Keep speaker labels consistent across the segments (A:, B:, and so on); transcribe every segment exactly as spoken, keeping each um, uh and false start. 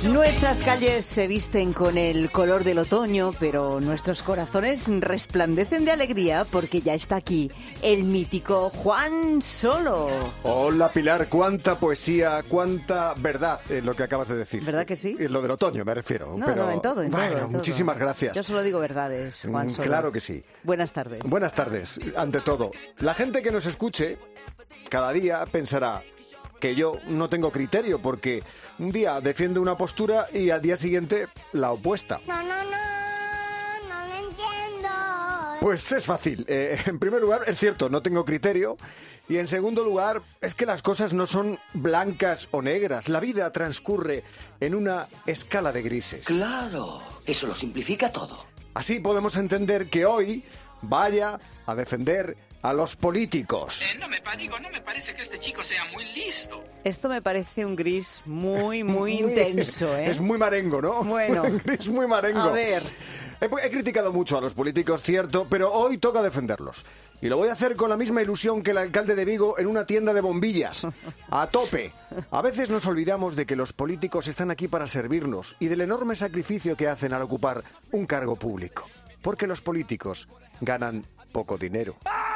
A: Nuestras calles se visten con el color del otoño, pero nuestros corazones resplandecen de alegría porque ya está aquí el mítico Juan Solo.
B: Hola Pilar, cuánta poesía, cuánta verdad es lo que acabas de decir.
A: ¿Verdad que sí?
B: En lo del otoño me refiero.
A: No,
B: pero...
A: no, en todo, en
B: bueno,
A: todo. en
B: muchísimas
A: todo.
B: gracias.
A: Yo solo digo verdades, Juan Solo.
B: Claro que sí.
A: Buenas tardes.
B: Buenas tardes, ante todo. La gente que nos escuche cada día pensará que yo no tengo criterio porque un día defiendo una postura y al día siguiente la opuesta.
C: No, no, no, no lo entiendo.
B: Pues es fácil. Eh, en primer lugar, es cierto, no tengo criterio. Y en segundo lugar, es que las cosas no son blancas o negras. La vida transcurre en una escala de grises.
D: Claro, eso lo simplifica todo.
B: Así podemos entender que hoy vaya a defender a los políticos.
E: Eh, no me digo, no me parece que este chico sea muy listo.
A: Esto me parece un gris muy, muy intenso, ¿eh?
B: Es muy marengo, ¿no?
A: Bueno.
B: Un gris muy marengo.
A: A ver.
B: He, he criticado mucho a los políticos, cierto, pero hoy toca defenderlos. Y lo voy a hacer con la misma ilusión que el alcalde de Vigo en una tienda de bombillas. A tope. A veces nos olvidamos de que los políticos están aquí para servirnos y del enorme sacrificio que hacen al ocupar un cargo público. Porque los políticos ganan poco dinero.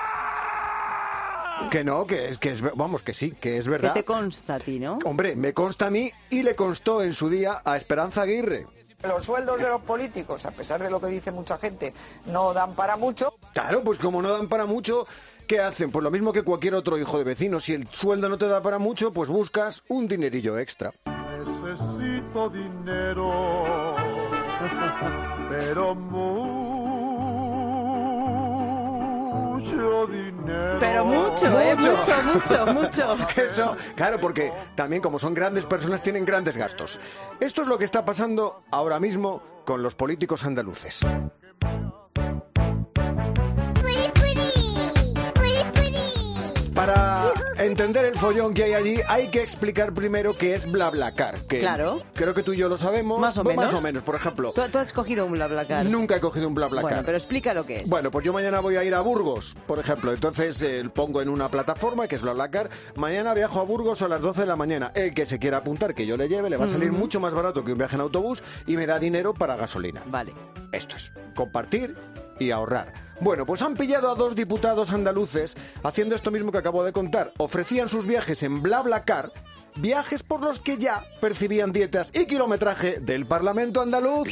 B: Que no, que es, que es, vamos, que sí, que es verdad.
A: ¿Qué te consta a ti, no?
B: Hombre, me consta a mí y le constó en su día a Esperanza Aguirre.
F: Los sueldos de los políticos, a pesar de lo que dice mucha gente, no dan para mucho.
B: Claro, pues como no dan para mucho, ¿qué hacen? Pues lo mismo que cualquier otro hijo de vecino. Si el sueldo no te da para mucho, pues buscas un dinerillo extra.
G: Necesito dinero, pero mucho dinero.
A: Pero mucho, ¿eh?
B: Mucho.
A: Mucho, mucho, mucho.
B: Eso, claro, porque también como son grandes personas tienen grandes gastos. Esto es lo que está pasando ahora mismo con los políticos andaluces.
C: Pretty, pretty, pretty, pretty.
B: Para entender el follón que hay allí, hay que explicar primero qué es BlaBlaCar. Que
A: Claro.
B: Creo que tú y yo lo sabemos.
A: Más o
B: Bueno,
A: menos.
B: Más o menos, por ejemplo.
A: Tú, tú has cogido un BlaBlaCar.
B: Nunca he cogido un BlaBlaCar.
A: Bueno, pero explica lo que es.
B: Bueno, pues yo mañana voy a ir a Burgos, por ejemplo. Entonces eh, pongo en una plataforma que es BlaBlaCar. Mañana viajo a Burgos a las doce de la mañana. El que se quiera apuntar, que yo le lleve, le va a salir mucho más barato que un viaje en autobús y me da dinero para gasolina.
A: Vale.
B: Esto es compartir y ahorrar. Bueno, pues han pillado a dos diputados andaluces haciendo esto mismo que acabo de contar. Ofrecían sus viajes en BlaBlaCar, viajes por los que ya percibían dietas y kilometraje del Parlamento andaluz.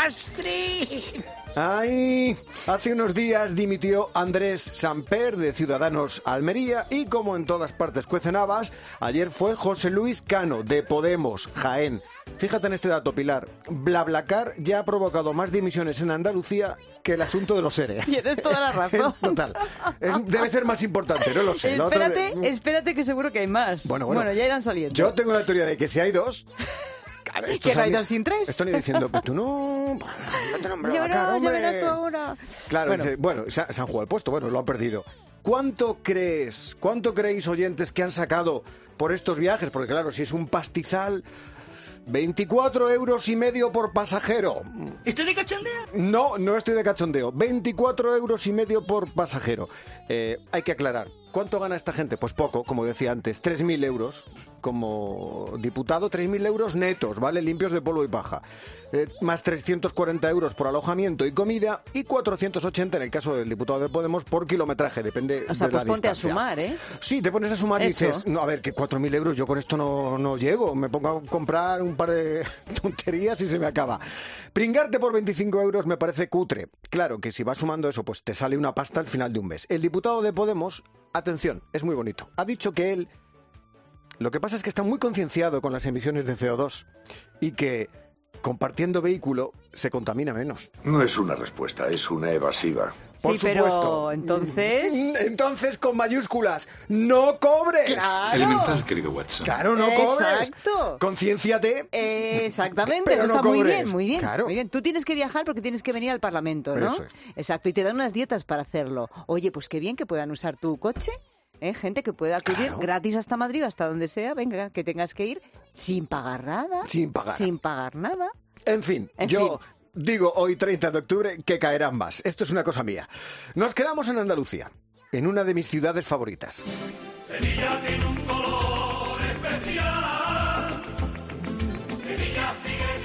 B: ¡Ay! Hace unos días dimitió Andrés Samper de Ciudadanos Almería y como en todas partes cuecen habas, ayer fue José Luis Cano de Podemos Jaén. Fíjate en este dato, Pilar. BlaBlaCar ya ha provocado más dimisiones en Andalucía que el asunto de los E R E.
A: Tienes toda la razón.
B: Es total. Es- debe ser más importante, no lo sé. Lo otro
A: Espérate,
B: de-
A: espérate que seguro que hay más.
B: Bueno, bueno.
A: ya irán saliendo.
B: Yo tengo la teoría de que si hay dos... A ver, esto
A: Que no hay
B: sale-
A: dos sin tres.
B: Esto ni diciendo, pues tú no... vete a un
A: Ya
B: BlaBlaCar,
A: verás, ya
B: hombre.
A: verás tú ahora.
B: Claro,
A: Bueno.
B: dice, bueno, se, ha- se han jugado el puesto, bueno, lo han perdido. ¿Cuánto crees, cuánto creéis, oyentes, que han sacado por estos viajes? Porque claro, si es un pastizal, veinticuatro euros y medio por pasajero.
D: ¿Estoy de cachondeo?
B: No, no estoy de cachondeo. veinticuatro euros y medio por pasajero. Eh, hay que aclarar. ¿Cuánto gana esta gente? Pues poco, como decía antes. tres mil euros como diputado, tres mil euros netos, ¿vale? Limpios de polvo y paja. Eh, más trescientos cuarenta euros por alojamiento y comida y cuatrocientos ochenta en el caso del diputado de Podemos por kilometraje, depende
A: O sea,
B: de
A: pues
B: la
A: ponte a
B: distancia.
A: sumar, ¿eh?
B: Sí, te pones a sumar y
A: Eso.
B: dices, no, a ver, que cuatro mil euros yo con esto no, no llego. Me pongo a comprar un par de tonterías y se me acaba. Pringarte por veinticinco euros me parece cutre. Claro que si vas sumando eso, pues te sale una pasta al final de un mes. El diputado de Podemos, atención, es muy bonito. Ha dicho que él... Lo que pasa es que está muy concienciado con las emisiones de C O dos y que compartiendo vehículo se contamina menos.
H: No es una respuesta, es una evasiva.
B: Por
A: sí,
B: supuesto.
A: pero entonces...
B: Entonces, con mayúsculas, ¡no cobres!
A: ¡Claro!
I: Elemental, querido Watson.
B: Claro, no cobres.
A: Exacto.
B: Concienciate.
A: Eh, exactamente,
B: Pero
A: eso
B: no
A: está muy
B: cobres.
A: bien, muy bien,
B: Claro.
A: muy bien. Tú tienes que viajar porque tienes que venir al Parlamento, ¿no?
B: Eso es.
A: Exacto, y te dan unas dietas para hacerlo. Oye, pues qué bien que puedan usar tu coche, ¿eh? Gente que pueda acudir
B: Claro.
A: gratis hasta Madrid o hasta donde sea, venga, que tengas que ir sin pagar nada.
B: Sin pagar.
A: Sin pagar nada.
B: En fin,
A: En
B: yo
A: fin.
B: digo hoy treinta de octubre que caerán más. Esto es una cosa mía. Nos quedamos en Andalucía, en una de mis ciudades favoritas.
G: Sevilla tiene un color especial. Sevilla sigue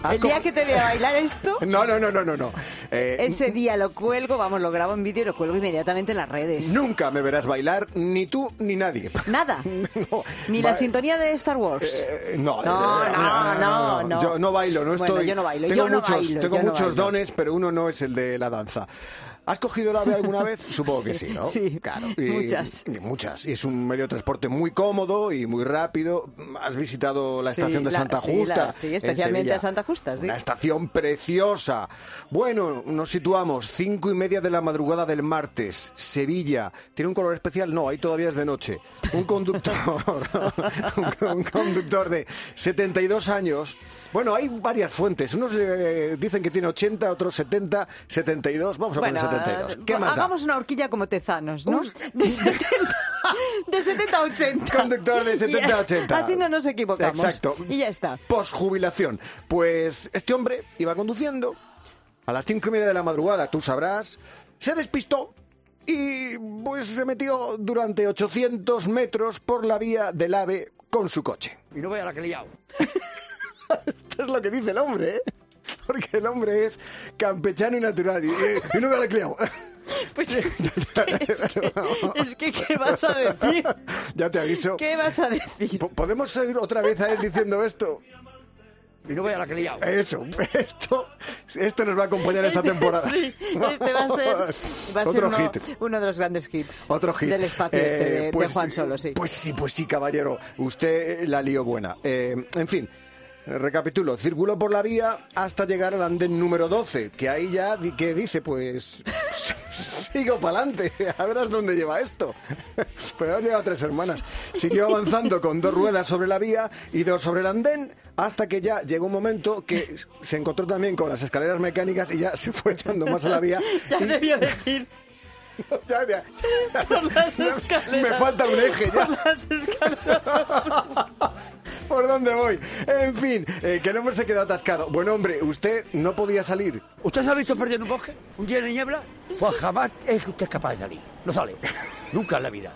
B: Has
A: El día
B: co-
A: que te vea bailar esto,
B: No, no, no, no, no. no. Eh,
A: ese día lo cuelgo, vamos, lo grabo en vídeo y lo cuelgo inmediatamente en las redes.
B: Nunca me verás bailar, ni tú ni nadie.
A: Nada.
B: No,
A: Ni
B: va-
A: la sintonía de Star Wars.
B: Eh, no,
A: No,
B: eh,
A: no, no, no.
B: Yo no bailo, no
A: Bueno,
B: estoy.
A: yo no bailo,
B: Tengo
A: yo no
B: muchos,
A: bailo,
B: tengo
A: yo no
B: muchos
A: bailo.
B: dones, pero uno no es el de la danza. ¿Has cogido el AVE alguna vez? Supongo que sí, ¿no?
A: Sí,
B: claro.
A: muchas.
B: y muchas. Y es un medio de transporte muy cómodo y muy rápido. ¿Has visitado la
A: Sí,
B: estación de
A: la-
B: Santa
A: sí,
B: Justa?
A: la- sí,
B: en
A: especialmente
B: Sevilla?
A: a Santa Justa, sí.
B: Una estación preciosa. Bueno, nos situamos. Cinco y media de la madrugada del martes. Sevilla. ¿Tiene un color especial? No, ahí todavía es de noche. Un conductor, un, un conductor de setenta y dos años. Bueno, hay varias fuentes. Unos eh, dicen que tiene ochenta, otros setenta, setenta y dos. Vamos a
A: Bueno,
B: poner setenta y dos. ¿Qué más da?
A: hagamos una horquilla como tezanos, ¿no?
B: Un-
A: De setenta, de setenta a ochenta.
B: Conductor de setenta a ochenta.
A: Así no nos equivocamos.
B: Exacto.
A: Y ya está.
B: Posjubilación. Pues este hombre iba conduciendo a las cinco y media de la madrugada, tú sabrás, se despistó y pues se metió durante ochocientos metros por la vía del AVE con su coche.
I: Y no vea la que he liado.
B: Esto es lo que dice el hombre, ¿eh? Porque el hombre es campechano y natural. Y, y no me la he criado.
A: Pues es que, es que, es que, ¿qué vas a decir?
B: Ya te aviso.
A: ¿Qué vas a decir?
B: Po- ¿Podemos seguir otra vez a él diciendo esto?
I: Y no vea la que he liado.
B: Eso, esto, esto nos va a acompañar esta temporada.
A: Sí, este va a ser, va a ser
B: Otro
A: uno,
B: hit.
A: uno de los grandes hits
B: Otro hit.
A: del espacio
B: Eh,
A: este de,
B: pues,
A: de Juan Solo, sí.
B: Pues sí, pues sí, caballero. Usted la lió buena. Eh, en fin, recapitulo. Circuló por la vía hasta llegar al andén número doce, que ahí ya di- que dice, pues sigo para adelante. A verás dónde lleva esto. Pues hemos llegado a Tres Hermanas. Siguió avanzando con dos ruedas sobre la vía y dos sobre el andén, hasta que ya llegó un momento que se encontró también con las escaleras mecánicas y ya se fue echando más a la vía.
A: Ya
B: y-
A: debió decir
B: Ya, ya.
A: por las escaleras.
B: Me falta un eje ya.
A: Por las escaleras.
B: ¿Por dónde voy? En fin, eh, que el hombre se quedó atascado. Bueno, hombre, usted no podía salir.
I: ¿Usted se ha visto perdiendo un bosque? ¿Un día de niebla? Pues jamás es usted capaz de salir. No sale. Nunca en la vida.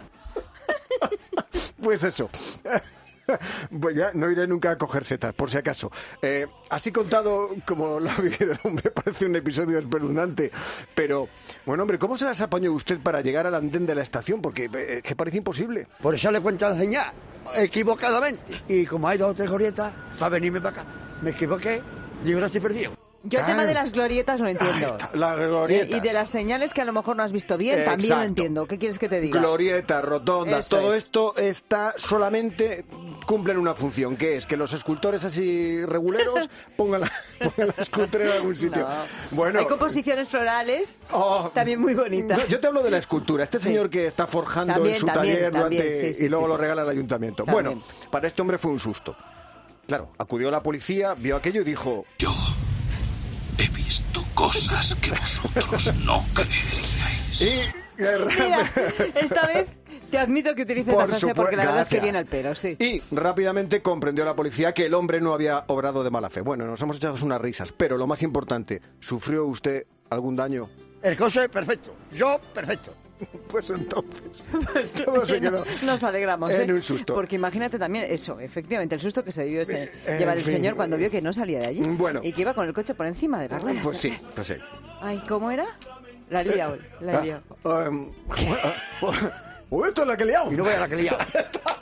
B: Pues eso. Pues ya no iré nunca a coger setas, por si acaso. Eh, así contado como lo ha vivido el hombre, parece un episodio espeluznante. Pero, bueno, hombre, ¿cómo se las apañó usted para llegar al andén de la estación? Porque eh, es que parece imposible.
I: Por eso le cuento la señal, equivocadamente. Y como hay dos o tres glorietas, para venirme para acá. Me equivoqué, digo, no estoy perdido.
A: Yo el tema
B: Claro.
A: de las glorietas lo entiendo.
B: Ahí está, las glorietas.
A: Y de las señales que a lo mejor no has visto bien, también
B: Exacto.
A: lo entiendo. ¿Qué quieres que te diga?
B: Glorietas, rotondas,
A: Eso
B: todo
A: es.
B: esto está solamente cumplen una función, que es que los escultores así reguleros pongan la, pongan la escultura en algún sitio.
A: No.
B: Bueno,
A: Hay composiciones florales
B: oh,
A: también muy bonitas.
B: no, yo te hablo de la escultura, este
A: Sí.
B: señor que está forjando
A: También,
B: en su
A: también,
B: taller
A: también,
B: durante,
A: sí, sí,
B: y luego
A: sí,
B: lo
A: sí.
B: regala al ayuntamiento.
A: También.
B: Bueno, para este hombre fue un susto. Claro, acudió la policía, vio aquello y dijo...
E: Yo he visto cosas que vosotros no creeríais.
B: Y,
A: Mira, esta vez te admito que utilices
B: Por
A: la frase
B: supue-
A: porque la verdad es que
B: gracias.
A: viene al pelo, sí.
B: Y rápidamente comprendió la policía que el hombre no había obrado de mala fe. Bueno, nos hemos echado unas risas, pero lo más importante, ¿sufrió usted algún daño?
I: El coche es perfecto. Yo, perfecto.
B: Pues entonces,
A: Pues
B: todo se quedó
A: Nos alegramos,
B: en
A: ¿eh?
B: un susto.
A: Porque imagínate también eso, efectivamente, el susto que se debió ese-
B: Eh,
A: llevar
B: en
A: el
B: fin.
A: señor cuando vio que no salía de allí.
B: Bueno.
A: Y que iba con el coche por encima de las ruedas.
B: Pues sí, pues sí.
A: Ay, ¿cómo era? La lía hoy, la lía.
B: Ah, um, pues esto es la que he liado.
I: Y no vea la que he liado.